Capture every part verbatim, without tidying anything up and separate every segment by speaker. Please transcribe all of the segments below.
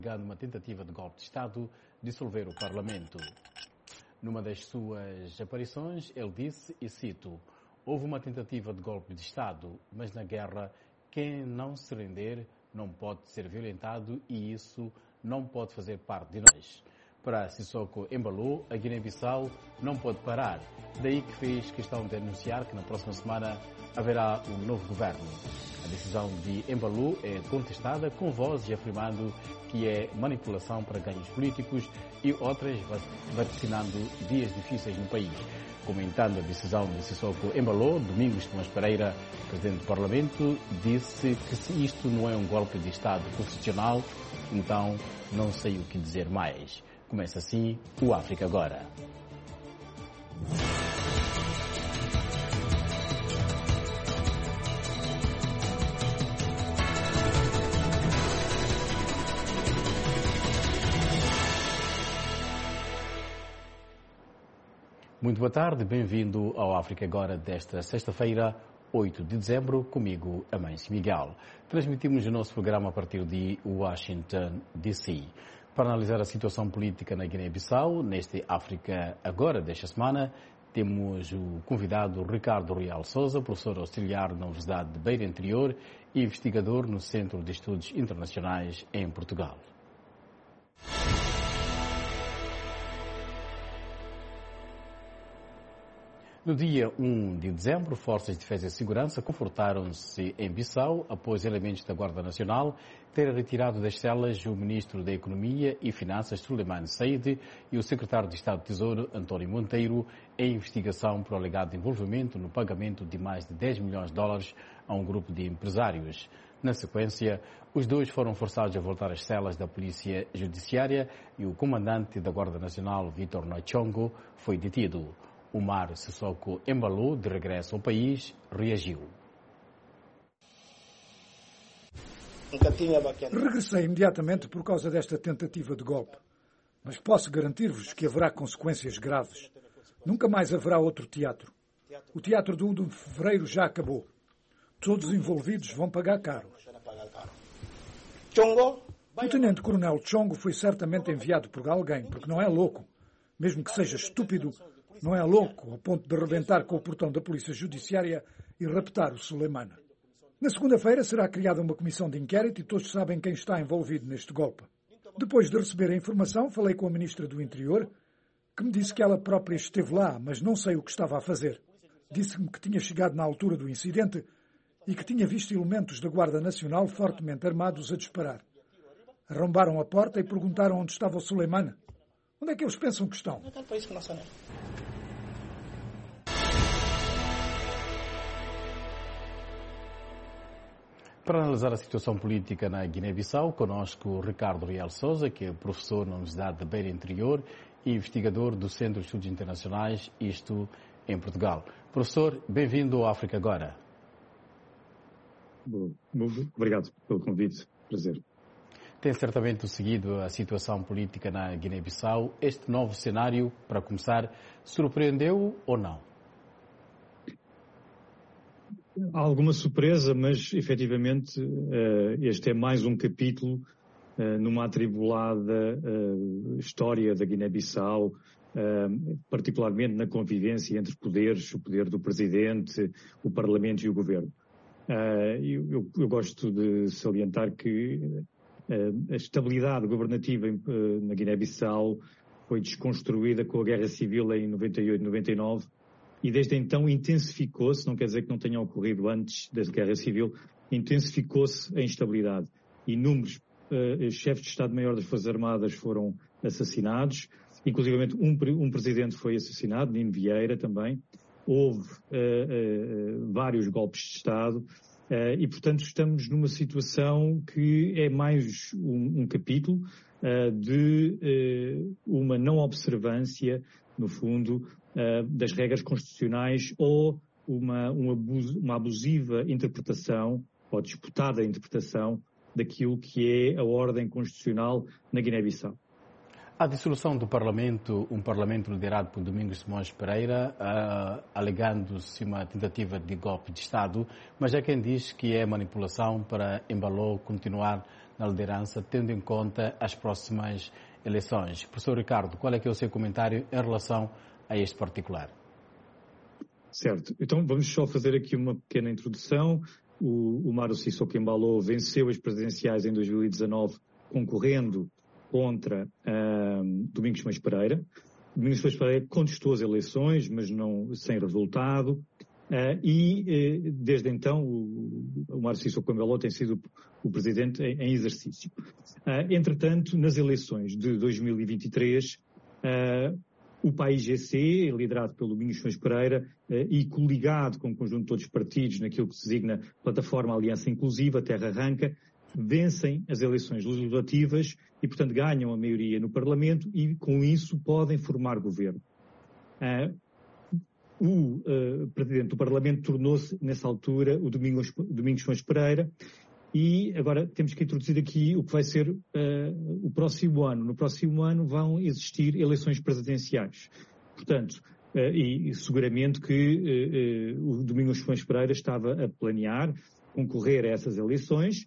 Speaker 1: Numa tentativa de golpe de Estado, dissolver o Parlamento. Numa das suas aparições, ele disse, e cito, houve uma tentativa de golpe de Estado, mas na guerra, quem não se render não pode ser violentado e isso não pode fazer parte de nós. Para Sissoko Embalo, a Guiné-Bissau não pode parar. Daí que fez questão de anunciar que na próxima semana haverá um novo governo. A decisão de Embalo é contestada com vozes afirmando que é manipulação para ganhos políticos e outras vaticinando dias difíceis no país. Comentando a decisão de Sissoko Embalo, Domingos Tomás Pereira, presidente do Parlamento, disse que se isto não é um golpe de Estado constitucional, então não sei o que dizer mais. Começa assim o África Agora. Muito boa tarde, bem-vindo ao África Agora desta sexta-feira, oito de dezembro, comigo, Amâncio Miguel. Transmitimos o nosso programa a partir de Washington, D C Para analisar a situação política na Guiné-Bissau, neste África Agora desta semana, temos o convidado Ricardo Real Souza, professor auxiliar na Universidade de Beira Interior e investigador no Centro de Estudos Internacionais em Portugal. No dia um de dezembro, Forças de Defesa e Segurança confortaram-se em Bissau após elementos da Guarda Nacional terem retirado das celas o Ministro da Economia e Finanças, Suleiman Said, e o Secretário de Estado do Tesouro, António Monteiro, em investigação por alegado envolvimento no pagamento de mais de dez milhões de dólares a um grupo de empresários. Na sequência, os dois foram forçados a voltar às celas da Polícia Judiciária e o comandante da Guarda Nacional, Vitor Nochongo, foi detido. Omar Sissoko Embalo, de regresso ao país, reagiu.
Speaker 2: Regressei imediatamente por causa desta tentativa de golpe. Mas posso garantir-vos que haverá consequências graves. Nunca mais haverá outro teatro. O teatro do um de fevereiro já acabou. Todos os envolvidos vão pagar caro. O tenente-coronel Chongo foi certamente enviado por alguém, porque não é louco. Mesmo que seja estúpido, não é louco ao ponto de rebentar com o portão da Polícia Judiciária e raptar o Suleimana. Na segunda-feira será criada uma comissão de inquérito e todos sabem quem está envolvido neste golpe. Depois de receber a informação, falei com a Ministra do Interior, que me disse que ela própria esteve lá, mas não sei o que estava a fazer. Disse-me que tinha chegado na altura do incidente e que tinha visto elementos da Guarda Nacional fortemente armados a disparar. Arrombaram a porta e perguntaram onde estava o Suleimana. Onde é que eles pensam que estão?
Speaker 1: Para analisar a situação política na Guiné-Bissau, conosco Ricardo Real Souza, que é professor na Universidade de Beira Interior e investigador do Centro de Estudos Internacionais, isto em Portugal. Professor, bem-vindo ao África Agora.
Speaker 3: Obrigado pelo convite. Prazer.
Speaker 1: Tem certamente seguido a situação política na Guiné-Bissau. Este novo cenário, para começar, surpreendeu ou não?
Speaker 3: Há alguma surpresa, mas efetivamente este é mais um capítulo numa atribulada história da Guiné-Bissau, particularmente na convivência entre poderes, o poder do presidente, o parlamento e o governo. Eu, eu, eu gosto de salientar que a estabilidade governativa na Guiné-Bissau foi desconstruída com a Guerra Civil em noventa e oito, noventa e nove e desde então intensificou-se, não quer dizer que não tenha ocorrido antes da Guerra Civil, intensificou-se a instabilidade. Inúmeros uh, chefes de Estado-Maior das Forças Armadas foram assassinados, inclusivamente um, um presidente foi assassinado, Nino Vieira também. Houve uh, uh, vários golpes de Estado uh, e, portanto, estamos numa situação que é mais um, um capítulo uh, de uh, uma não observância, no fundo, uh, das regras constitucionais ou uma, um abuso, uma abusiva interpretação ou disputada interpretação daquilo que é a ordem constitucional na Guiné-Bissau.
Speaker 1: A dissolução do Parlamento, um Parlamento liderado por Domingos Simões Pereira, uh, alegando-se uma tentativa de golpe de Estado, mas há quem diz que é manipulação para Embalo continuar na liderança, tendo em conta as próximas eleições. Professor Ricardo, qual é que é o seu comentário em relação a este particular?
Speaker 3: Certo. Então vamos só fazer aqui uma pequena introdução. O, o Mário Sissoko Embalo venceu as presidenciais em dois mil e dezanove, concorrendo contra uh, Domingos Simões Pereira. Domingos Simões Pereira contestou as eleições, mas não sem resultado. Uh, e uh, desde então o, o Mário Sissoko Embalo tem sido o presidente em, em exercício. Uh, entretanto, nas eleições de dois mil e vinte e três, uh, o P A I G C, liderado pelo Domingos Simões Pereira eh, e coligado com o conjunto de todos os partidos naquilo que se designa Plataforma Aliança Inclusiva, Terra Arranca, vencem as eleições legislativas e, portanto, ganham a maioria no Parlamento e, com isso, podem formar governo. Uh, o uh, Presidente do Parlamento tornou-se, nessa altura, o Domingos, Domingos Simões Pereira. E agora temos que introduzir aqui o que vai ser uh, o próximo ano. No próximo ano vão existir eleições presidenciais. Portanto, uh, e, e seguramente que uh, uh, o Domingos Simões Pereira estava a planear concorrer a essas eleições,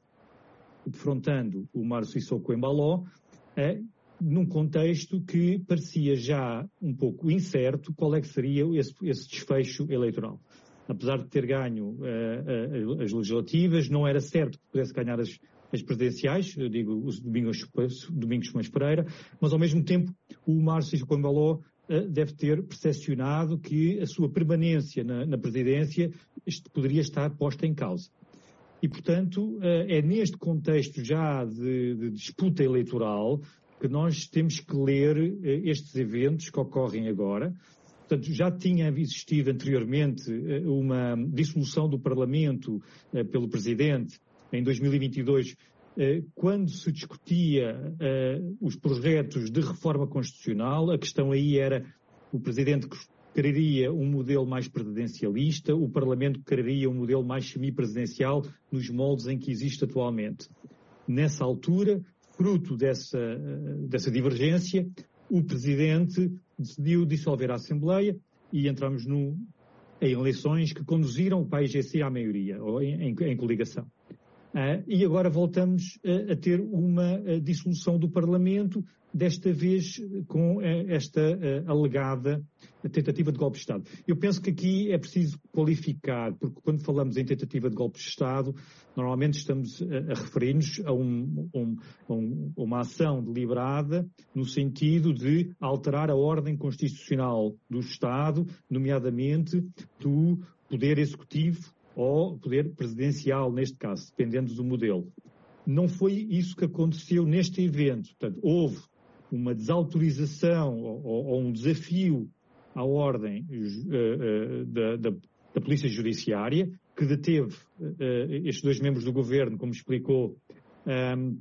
Speaker 3: defrontando o Mário Sissoko Embalo, uh, num contexto que parecia já um pouco incerto qual é que seria esse, esse desfecho eleitoral. Apesar de ter ganho uh, uh, as legislativas, não era certo que pudesse ganhar as, as presidenciais, eu digo os Domingos, Domingos Simões Pereira, mas ao mesmo tempo o Mário Sissoko Embalo uh, deve ter percepcionado que a sua permanência na, na presidência poderia estar posta em causa. E, portanto, uh, é neste contexto já de, de disputa eleitoral que nós temos que ler uh, estes eventos que ocorrem agora. Portanto, já tinha existido anteriormente uma dissolução do Parlamento eh, pelo Presidente em dois mil e vinte e dois, eh, quando se discutia eh, os projetos de reforma constitucional. A questão aí era o Presidente que quereria um modelo mais presidencialista, o Parlamento quereria um modelo mais semipresidencial nos moldes em que existe atualmente. Nessa altura, fruto dessa, dessa divergência, o Presidente decidiu dissolver a Assembleia e entramos no, em eleições que conduziram o P A I G C à maioria, ou em, em, em coligação. Uh, e agora voltamos uh, a ter uma uh, dissolução do Parlamento, desta vez com uh, esta uh, alegada tentativa de golpe de Estado. Eu penso que aqui é preciso qualificar, porque quando falamos em tentativa de golpe de Estado, normalmente estamos uh, a referir-nos a, um, um, um, uma ação deliberada no sentido de alterar a ordem constitucional do Estado, nomeadamente do Poder Executivo ou poder presidencial, neste caso, dependendo do modelo. Não foi isso que aconteceu neste evento. Portanto, houve uma desautorização ou, ou um desafio à ordem uh, uh, da, da, da Polícia Judiciária, que deteve uh, estes dois membros do governo, como explicou, um,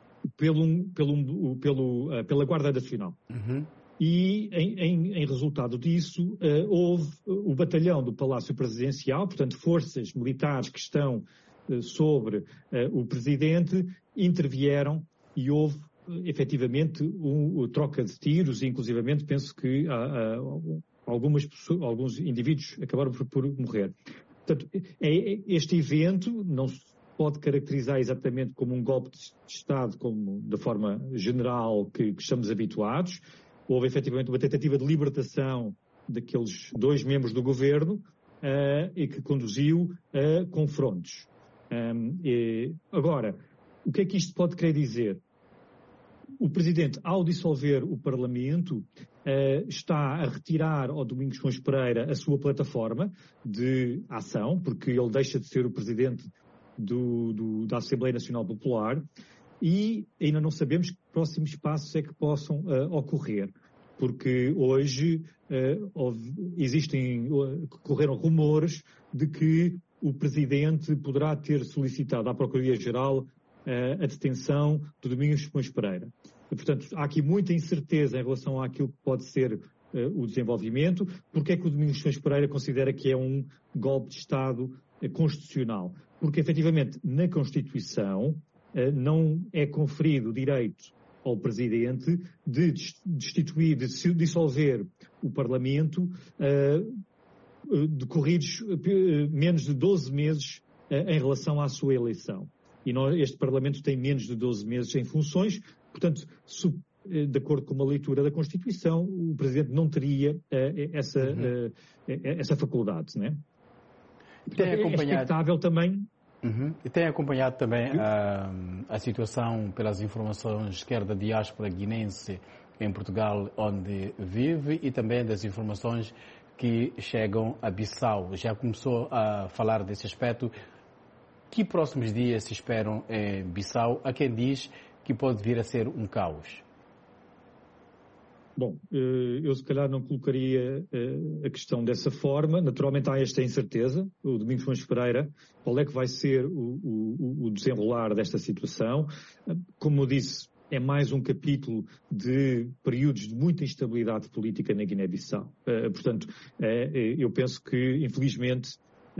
Speaker 3: pelo, pelo, pelo, uh, pela Guarda Nacional. Uhum. E, em, em, em resultado disso, uh, houve o batalhão do Palácio Presidencial, portanto, forças militares que estão uh, sobre uh, o Presidente, intervieram e houve, uh, efetivamente, um, um, troca de tiros, e, inclusivamente, penso que uh, uh, algumas pessoas, alguns indivíduos acabaram por, por morrer. Portanto, é, este evento não se pode caracterizar exatamente como um golpe de Estado, como da forma geral que, que estamos habituados. Houve efetivamente uma tentativa de libertação daqueles dois membros do governo uh, e que conduziu a confrontos. Um, e, agora, o que é que isto pode querer dizer? O Presidente, ao dissolver o Parlamento, uh, está a retirar ao Domingos Simões Pereira a sua plataforma de ação, porque ele deixa de ser o Presidente do, do, da Assembleia Nacional Popular. E ainda não sabemos que próximos passos é que possam uh, ocorrer, porque hoje uh, houve, existem, uh, correram rumores de que o Presidente poderá ter solicitado à Procuradoria-Geral uh, a detenção do Domingos Simões Pereira. E, portanto, há aqui muita incerteza em relação àquilo que pode ser uh, o desenvolvimento. Porque é que o Domingos Simões Pereira considera que é um golpe de Estado uh, constitucional? Porque, efetivamente, na Constituição, não é conferido o direito ao Presidente de destituir, de dissolver o Parlamento uh, decorridos uh, menos de doze meses uh, em relação à sua eleição. E nós, este Parlamento tem menos de doze meses em funções, portanto, su, de acordo com uma leitura da Constituição, o Presidente não teria uh, essa, uhum. uh, essa faculdade, não é? Portanto, é expectável também...
Speaker 1: Uhum. E tem acompanhado também a, a situação, pelas informações, quer da diáspora guinense em Portugal, onde vive, e também das informações que chegam a Bissau. Já começou a falar desse aspecto. Que próximos dias se esperam em Bissau? Há quem diz que pode vir a ser um caos.
Speaker 3: Bom, eu se calhar não colocaria a questão dessa forma. Naturalmente há esta incerteza. O Domingos Fons Pereira, qual é que vai ser o, o, o desenrolar desta situação? Como eu disse, é mais um capítulo de períodos de muita instabilidade política na Guiné-Bissau. Portanto, eu penso que, infelizmente,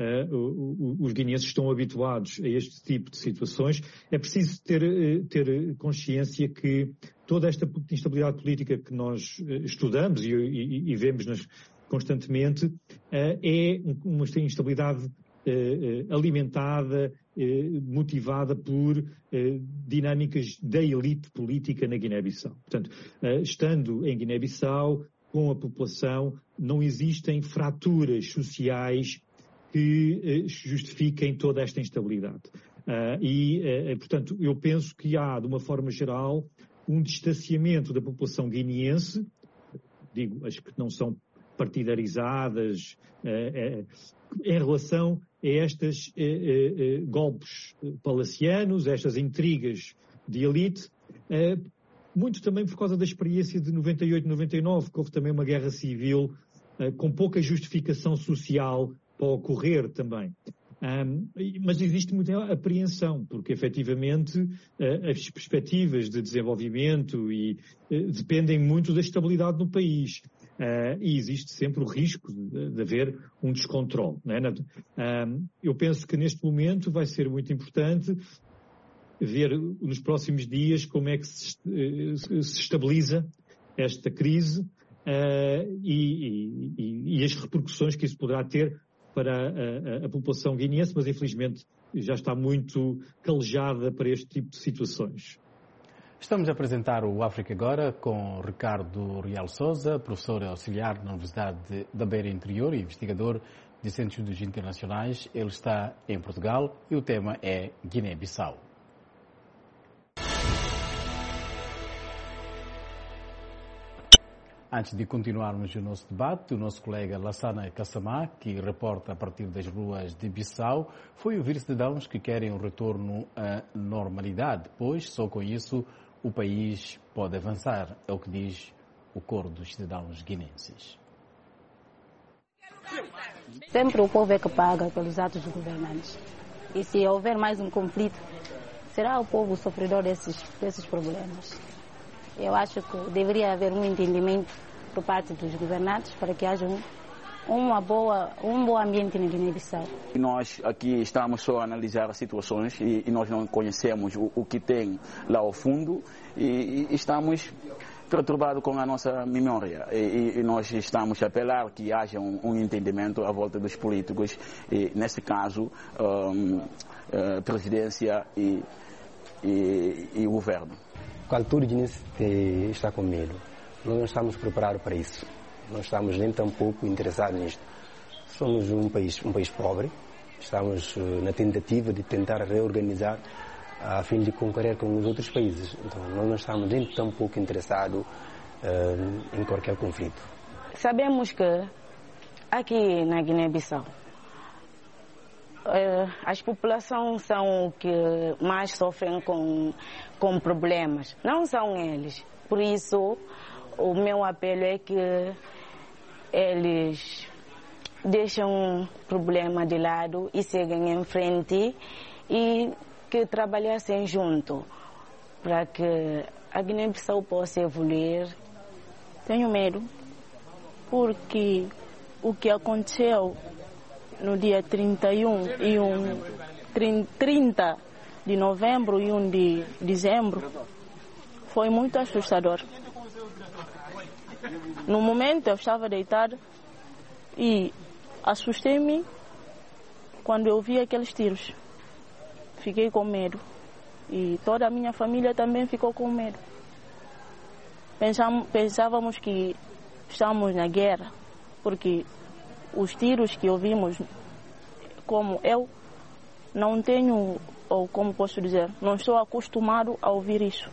Speaker 3: Uh, os guineenses estão habituados a este tipo de situações. É preciso ter, ter consciência que toda esta instabilidade política que nós estudamos e, e, e vemos nas, constantemente uh, é uma instabilidade uh, alimentada, uh, motivada por uh, dinâmicas da elite política na Guiné-Bissau. Portanto, uh, estando em Guiné-Bissau, com a população, não existem fraturas sociais que justifiquem toda esta instabilidade. Uh, e, uh, portanto, eu penso que há, de uma forma geral, um distanciamento da população guineense, digo, as que não são partidarizadas, uh, uh, em relação a estes uh, uh, golpes palacianos, estas intrigas de elite, uh, muito também por causa da experiência de noventa e oito, noventa e nove, que houve também uma guerra civil uh, com pouca justificação social para ocorrer também. Um, mas existe muita apreensão, porque efetivamente uh, as perspectivas de desenvolvimento e, uh, dependem muito da estabilidade no país. Uh, e existe sempre o risco de, de haver um descontrole. Não é? um, eu penso que neste momento vai ser muito importante ver nos próximos dias como é que se, uh, se estabiliza esta crise uh, e, e, e as repercussões que isso poderá ter para a, a, a população guineense, mas infelizmente já está muito calejada para este tipo de situações.
Speaker 1: Estamos a apresentar o África Agora com Ricardo Real Sousa, professor auxiliar na Universidade da Beira Interior e investigador de Centros de Estudos Internacionais. Ele está em Portugal e o tema é Guiné-Bissau. Antes de continuarmos o nosso debate, o nosso colega Lassana Kassamá, que reporta a partir das ruas de Bissau, foi ouvir cidadãos que querem um retorno à normalidade, pois só com isso o país pode avançar, é o que diz o coro dos cidadãos guinenses.
Speaker 4: Sempre o povo é que paga pelos atos dos governantes. E se houver mais um conflito, será o povo o sofredor desses, desses problemas. Eu acho que deveria haver um entendimento por parte dos governantes para que haja um, uma boa, um bom ambiente na Guiné-Bissau.
Speaker 5: Nós aqui estamos só a analisar as situações e, e nós não conhecemos o, o que tem lá ao fundo e, e estamos perturbados com a nossa memória. E, e nós estamos a apelar que haja um, um entendimento à volta dos políticos, e, nesse caso, um, a presidência e, e, e o governo.
Speaker 6: A cultura guinense está com medo. Nós não estamos preparados para isso. Não estamos nem tão pouco interessados nisto. Somos um país, um país pobre. Estamos na tentativa de tentar reorganizar a fim de concorrer com os outros países. Então, nós não estamos nem tão pouco interessados uh, em qualquer conflito.
Speaker 4: Sabemos que aqui na Guiné-Bissau Uh, as populações são que mais sofrem com, com problemas, não são eles. Por isso, o meu apelo é que eles deixam o problema de lado e seguem em frente e que trabalhassem junto para que a Guiné-Bissau possa evoluir.
Speaker 7: Tenho medo porque o que aconteceu no dia trinta e um e um, trinta de novembro e um de dezembro foi muito assustador. No momento eu estava deitada e assustei-me quando eu vi aqueles tiros. Fiquei com medo e toda a minha família também ficou com medo. Pensávamos que estamos na guerra, porque os tiros que ouvimos, como eu não tenho, ou como posso dizer, não estou acostumado a ouvir isso.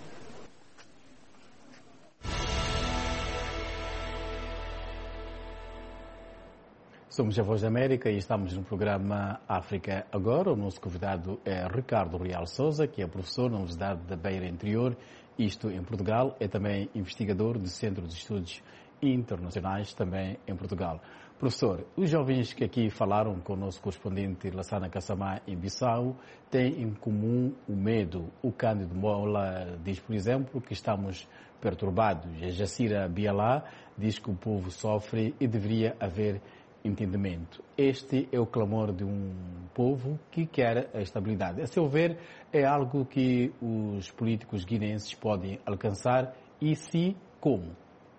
Speaker 1: Somos a Voz da América e estamos no programa África Agora. O nosso convidado é Ricardo Real Souza, que é professor na Universidade da Beira Interior, isto em Portugal. É também investigador do Centro de Estudos Internacionais, também em Portugal. Professor, os jovens que aqui falaram com o nosso correspondente Lassana Kassamá em Bissau têm em comum o medo. O Cândido Mola diz, por exemplo, que estamos perturbados. A Jacira Bialá diz que o povo sofre e deveria haver entendimento. Este é o clamor de um povo que quer a estabilidade. A seu ver, é algo que os políticos guineenses podem alcançar e se como?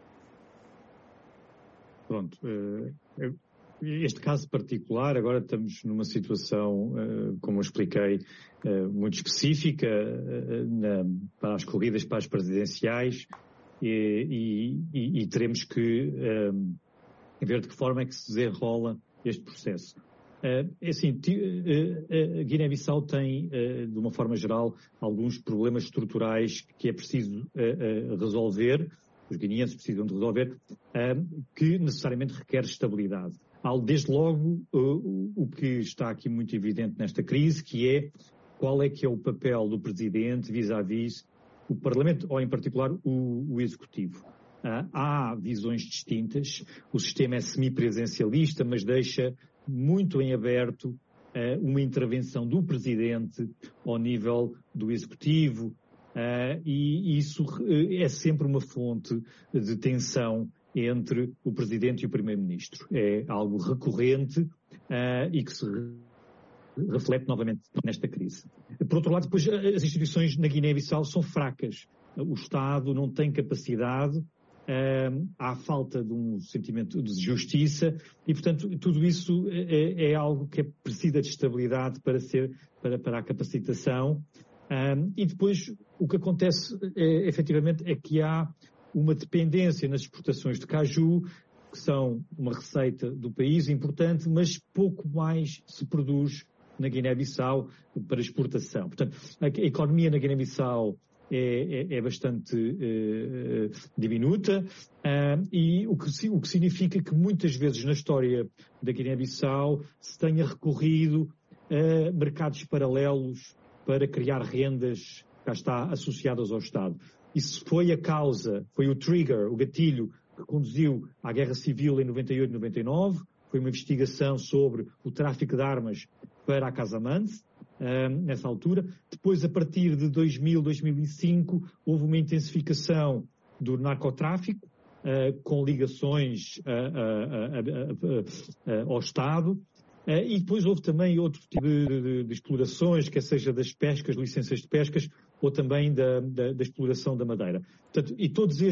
Speaker 3: Pronto. Este caso particular, agora estamos numa situação, como eu expliquei, muito específica para as corridas para as presidenciais e, e, e teremos que ver de que forma é que se desenrola este processo. É assim, a Guiné-Bissau tem, de uma forma geral, alguns problemas estruturais que é preciso resolver, os guineenses precisam de resolver, que necessariamente requer estabilidade. Desde logo, o que está aqui muito evidente nesta crise, que é qual é que é o papel do Presidente vis-à-vis o Parlamento, ou em particular o, o Executivo. Uh, há visões distintas, o sistema é semipresidencialista, mas deixa muito em aberto uh, uma intervenção do Presidente ao nível do Executivo, uh, e isso uh, é sempre uma fonte de tensão entre o Presidente e o Primeiro-Ministro. É algo recorrente uh, e que se reflete novamente nesta crise. Por outro lado, depois, as instituições na Guiné-Bissau são fracas. O Estado não tem capacidade, Uh, há falta de um sentimento de justiça e, portanto, tudo isso é, é algo que precisa de estabilidade para, ser, para, para a capacitação. Uh, e depois o que acontece, é, efetivamente, é que há uma dependência nas exportações de caju, que são uma receita do país importante, mas pouco mais se produz na Guiné-Bissau para exportação. Portanto, a, a economia na Guiné-Bissau É, é, é bastante uh, diminuta uh, e o que, o que significa que muitas vezes na história da Guiné-Bissau se tenha recorrido a mercados paralelos para criar rendas, cá está, associadas ao Estado. Isso foi a causa, foi o trigger, o gatilho que conduziu à Guerra Civil em noventa e oito, noventa e nove, foi uma investigação sobre o tráfico de armas para a Casamance, Uh, nessa altura. Depois, a partir de dois mil, dois mil e cinco, houve uma intensificação do narcotráfico, uh, com ligações uh, uh, uh, uh, uh, ao Estado, uh, e depois houve também outro tipo de, de, de explorações, quer seja das pescas, licenças de pescas, ou também da, da, da exploração da madeira. Portanto, e todas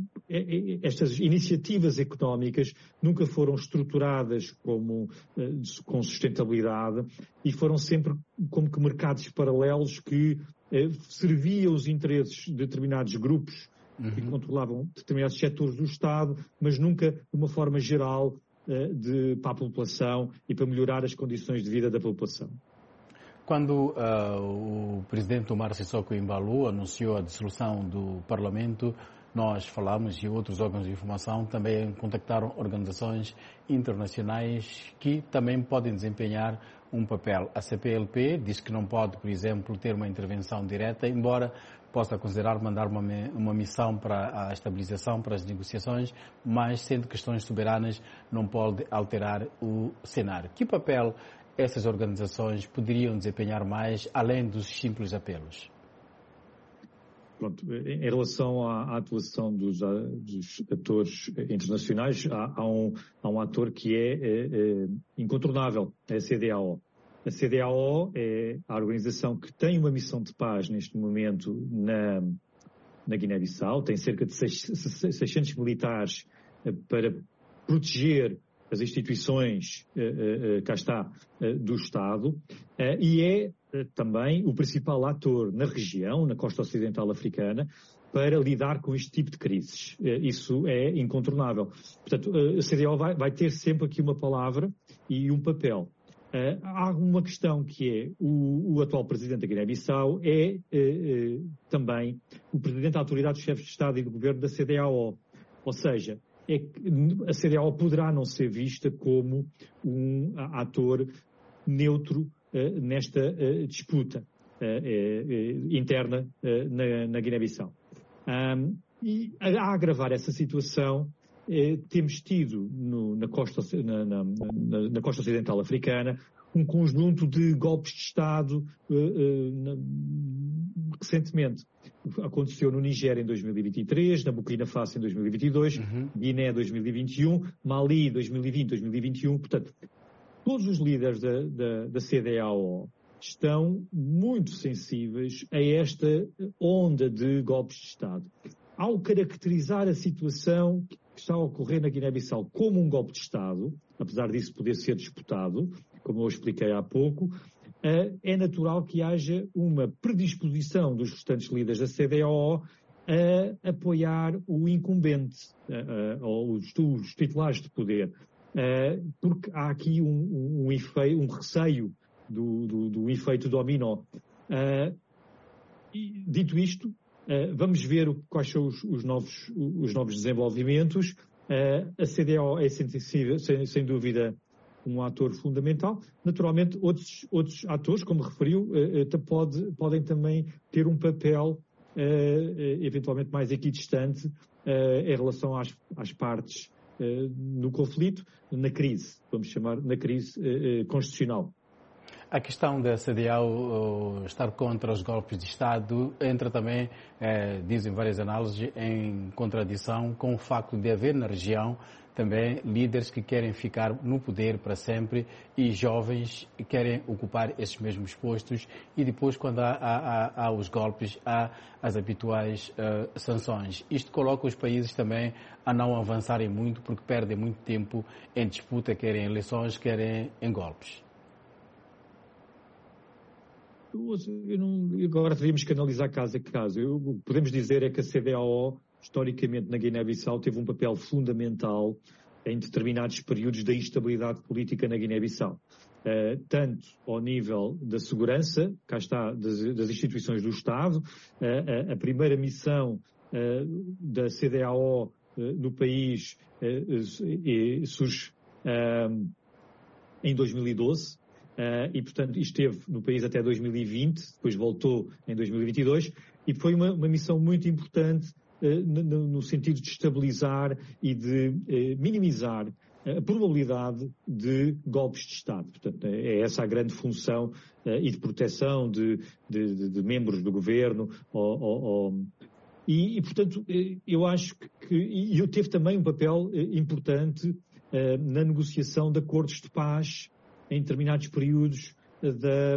Speaker 3: estas iniciativas económicas nunca foram estruturadas como, com sustentabilidade e foram sempre como que mercados paralelos que eh, serviam os interesses de determinados grupos uhum. que controlavam determinados setores do Estado, mas nunca de uma forma geral eh, de, para a população e para melhorar as condições de vida da população.
Speaker 1: Quando uh, o presidente Omar Sissoko Embaló anunciou a dissolução do Parlamento, nós falamos e outros órgãos de informação também contactaram organizações internacionais que também podem desempenhar um papel. A C P L P diz que não pode, por exemplo, ter uma intervenção direta, embora possa considerar mandar uma, uma missão para a estabilização, para as negociações, mas sendo questões soberanas não pode alterar o cenário. Que papel essas organizações poderiam desempenhar mais, além dos simples apelos?
Speaker 3: Pronto, em relação à, à atuação dos, dos atores internacionais, há, há, um, há um ator que é, é, é incontornável, é a C D A O. A C D A O é a organização que tem uma missão de paz neste momento na, na Guiné-Bissau, tem cerca de seiscentos militares para proteger as instituições, cá está, do Estado, e é também o principal ator na região, na costa ocidental africana, para lidar com este tipo de crises. Isso é incontornável. Portanto, a C D A O vai, vai ter sempre aqui uma palavra e um papel. Uh, há uma questão que é, o, o atual presidente da Guiné-Bissau é uh, uh, também o presidente da autoridade dos chefes de Estado e do governo da C D A O. Ou seja, é que a C D A O poderá não ser vista como um ator neutro uh, nesta uh, disputa uh, uh, interna uh, na, na Guiné-Bissau. Um, e a agravar essa situação, Eh, temos tido no, na, costa, na, na, na, na costa ocidental africana um conjunto de golpes de Estado eh, eh, na, recentemente. Aconteceu no Nigéria em dois mil e vinte e três, na Burkina Faso em dois mil e vinte e dois, uhum. Guiné dois mil e vinte e um, Mali dois mil e vinte, dois mil e vinte e um. Portanto, todos os líderes da, da, da C D A O estão muito sensíveis a esta onda de golpes de Estado. Ao caracterizar a situação que está a ocorrer na Guiné-Bissau como um golpe de Estado, apesar disso poder ser disputado, como eu expliquei há pouco, é natural que haja uma predisposição dos restantes líderes da C D A O a apoiar o incumbente, ou os, os titulares de poder, porque há aqui um, um, efeito, um receio do, do, do efeito dominó. E, dito isto, Uh, vamos ver o, quais são os, os, novos, os novos desenvolvimentos. Uh, a C D A O é, sem, sem, sem dúvida, um ator fundamental. Naturalmente, outros, outros atores, como referiu, uh, uh, pode, podem também ter um papel uh, uh, eventualmente mais equidistante uh, em relação às, às partes uh, no conflito, na crise, vamos chamar, na crise uh, uh, constitucional.
Speaker 1: A questão da C D A O estar contra os golpes de Estado entra também, eh, dizem várias análises, em contradição com o facto de haver na região também líderes que querem ficar no poder para sempre e jovens que querem ocupar esses mesmos postos e depois, quando há, há, há os golpes, há as habituais uh, sanções. Isto coloca os países também a não avançarem muito porque perdem muito tempo em disputa, querem eleições, querem em golpes.
Speaker 3: Eu não, agora teríamos que analisar caso a caso. Eu, o que podemos dizer é que a C D A O, historicamente, na Guiné-Bissau, teve um papel fundamental em determinados períodos da instabilidade política na Guiné-Bissau. Uh, tanto ao nível da segurança, cá está, das, das instituições do Estado, uh, a, a primeira missão uh, da C D A O uh, no país uh, surge uh, em dois mil e doze, Uh, e, portanto, esteve no país até dois mil e vinte, depois voltou em dois mil e vinte e dois, e foi uma, uma missão muito importante uh, no, no sentido de estabilizar e de uh, minimizar a probabilidade de golpes de Estado. Portanto, é essa a grande função uh, e de proteção de, de, de, de membros do governo. Ou, ou, ou... E, e, portanto, eu acho que... E eu teve também um papel uh, importante uh, na negociação de acordos de paz em determinados períodos da,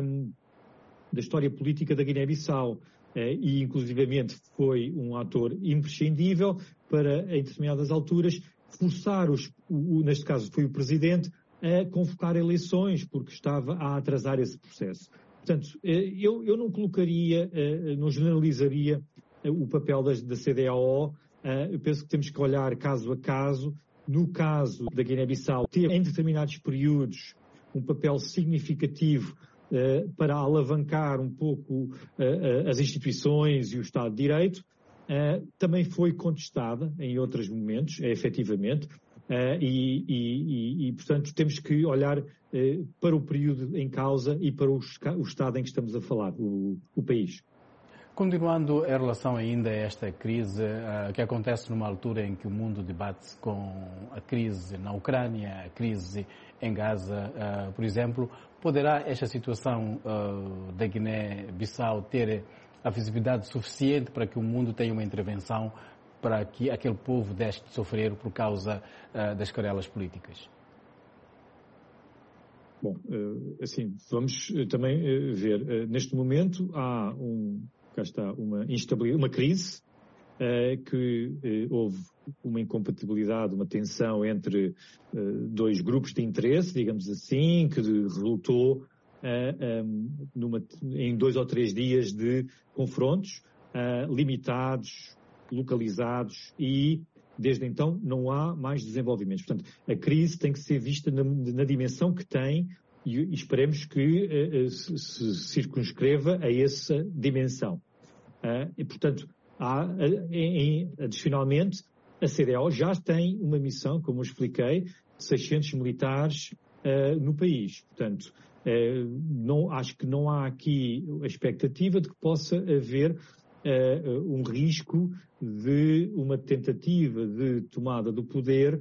Speaker 3: da história política da Guiné-Bissau. E, inclusivamente, foi um ator imprescindível para, em determinadas alturas, forçar, os, o, neste caso foi o Presidente, a convocar eleições, porque estava a atrasar esse processo. Portanto, eu, eu não colocaria, não generalizaria o papel da, da C D A O. Eu penso que temos que olhar caso a caso. No caso da Guiné-Bissau, teve, em determinados períodos, um papel significativo uh, para alavancar um pouco uh, uh, as instituições e o Estado de Direito. Uh, também foi contestada em outros momentos, é, efetivamente, uh, e, e, e, portanto, temos que olhar uh, para o período em causa e para o, o Estado em que estamos a falar, o, o país.
Speaker 1: Continuando em relação ainda a esta crise, uh, que acontece numa altura em que o mundo debate com a crise na Ucrânia, a crise em Gaza, uh, por exemplo, poderá esta situação uh, da Guiné-Bissau ter a visibilidade suficiente para que o mundo tenha uma intervenção para que aquele povo deixe de sofrer por causa uh, das querelas políticas?
Speaker 3: Bom, uh, assim, vamos uh, também uh, ver. Uh, neste momento há um... Cá está uma instabilidade, uma crise que houve uma incompatibilidade, uma tensão entre dois grupos de interesse, digamos assim, que resultou numa, em dois ou três dias de confrontos limitados, localizados e, desde então, não há mais desenvolvimentos. Portanto, a crise tem que ser vista na, na dimensão que tem e, e esperemos que uh, se, se circunscreva a essa dimensão. Uh, e, portanto, há, em, em, adicionalmente, a C D A O já tem uma missão, como eu expliquei, de seiscentos militares uh, no país. Portanto, uh, não, acho que não há aqui a expectativa de que possa haver Uh, um risco de uma tentativa de tomada do poder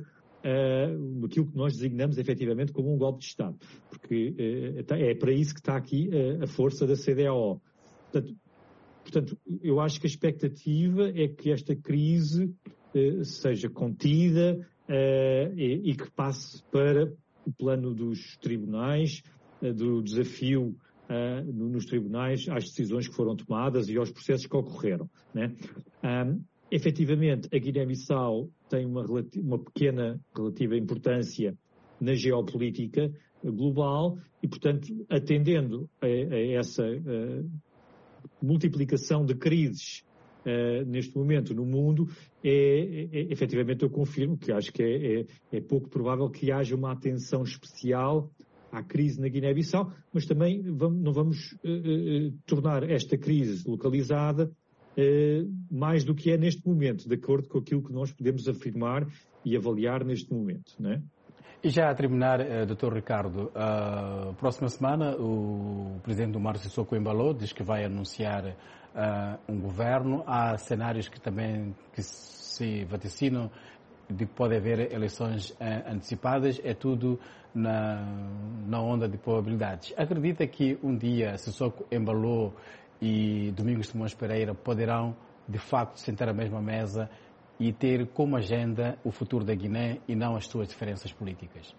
Speaker 3: uh, aquilo que nós designamos efetivamente como um golpe de Estado. Porque uh, é para isso que está aqui uh, a força da C D A O. Portanto, portanto, eu acho que a expectativa é que esta crise uh, seja contida uh, e, e que passe para o plano dos tribunais, uh, do desafio Uh, nos tribunais, às decisões que foram tomadas e aos processos que ocorreram. Né? Um, efetivamente, a Guiné-Bissau tem uma, uma pequena relativa importância na geopolítica global e, portanto, atendendo a, a essa uh, multiplicação de crises uh, neste momento no mundo, é, é, efetivamente eu confirmo que acho que é, é, é pouco provável que haja uma atenção especial à crise na Guiné-Bissau, mas também vamos, não vamos uh, uh, tornar esta crise localizada uh, mais do que é neste momento, de acordo com aquilo que nós podemos afirmar e avaliar neste momento, não é?
Speaker 1: E já a terminar, uh, doutor Ricardo, uh, próxima semana o presidente do Umaro Sissoko Embalo diz que vai anunciar uh, um governo. Há cenários que também que se vaticinam de que pode haver eleições uh, antecipadas, é tudo na, na onda de probabilidades. Acredita que um dia Sissoko Embalo e Domingos Simões Pereira poderão, de facto, sentar à mesma mesa e ter como agenda o futuro da Guiné e não as suas diferenças políticas?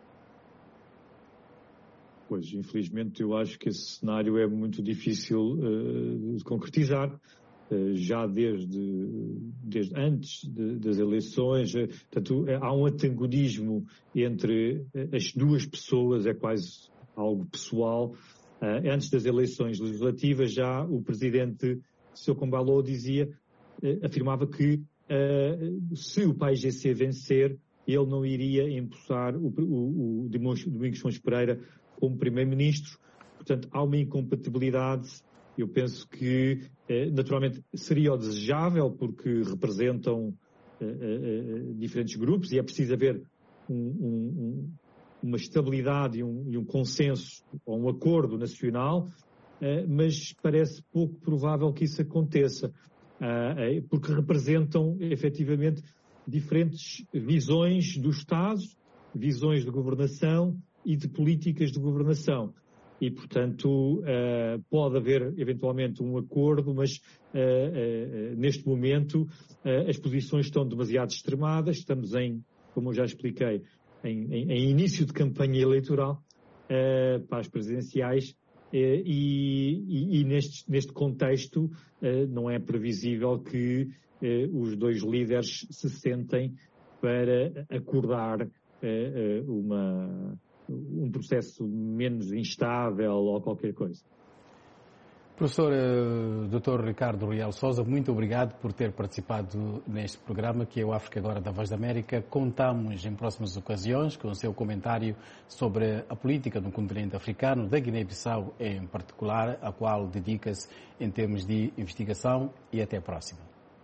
Speaker 3: Pois, infelizmente, eu acho que esse cenário é muito difícil uh, de concretizar. Já desde, desde antes de, das eleições, portanto, há um antagonismo entre as duas pessoas, é quase algo pessoal. Antes das eleições legislativas, já o presidente Sissoko Embalo dizia, afirmava que se o P A I G C vencer, ele não iria empossar o, o, o Domingos Simões Pereira como primeiro-ministro. Portanto, há uma incompatibilidade. Eu penso que, naturalmente, seria o desejável porque representam uh, uh, diferentes grupos e é preciso haver um, um, uma estabilidade e um, e um consenso ou um acordo nacional, uh, mas parece pouco provável que isso aconteça, uh, porque representam, efetivamente, diferentes visões do Estado, visões de governação e de políticas de governação. E, portanto, uh, pode haver eventualmente um acordo, mas uh, uh, neste momento uh, as posições estão demasiado extremadas. Estamos em, como eu já expliquei, em, em, em início de campanha eleitoral uh, para as presidenciais uh, e, e, e neste, neste contexto uh, não é previsível que uh, os dois líderes se sentem para acordar uh, uh, uma... um processo menos instável ou qualquer coisa.
Speaker 1: Professor doutor Ricardo Rial Sousa, muito obrigado por ter participado neste programa que é o África Agora da Voz da América. Contamos em próximas ocasiões com o seu comentário sobre a política no continente africano, da Guiné-Bissau em particular, a qual dedica-se em termos de investigação, e até a próxima.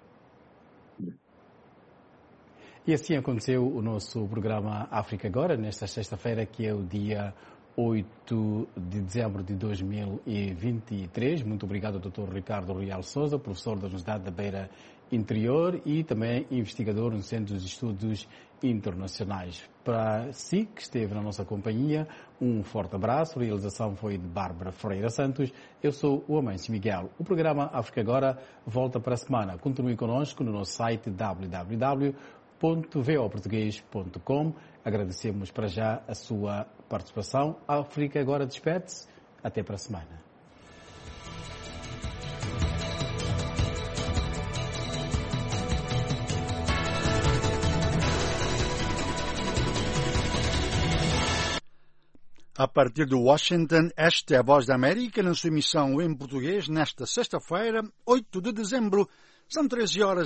Speaker 1: E assim aconteceu o nosso programa África Agora, nesta sexta-feira, que é o dia oito de dezembro de dois mil e vinte e três. Muito obrigado, doutor Ricardo Rial Sousa, professor da Universidade da Beira Interior e também investigador no Centro de Estudos Internacionais. Para si, que esteve na nossa companhia, um forte abraço. A realização foi de Bárbara Ferreira Santos. Eu sou o Amâncio Miguel. O programa África Agora volta para a semana. Continue conosco no nosso site w w w ponto vo português ponto com. Agradecemos para já a sua participação. A África Agora despede-se. Até para a semana.
Speaker 8: A partir de Washington, esta é a Voz da América, na sua emissão em português, nesta sexta-feira, oito de dezembro, são treze horas.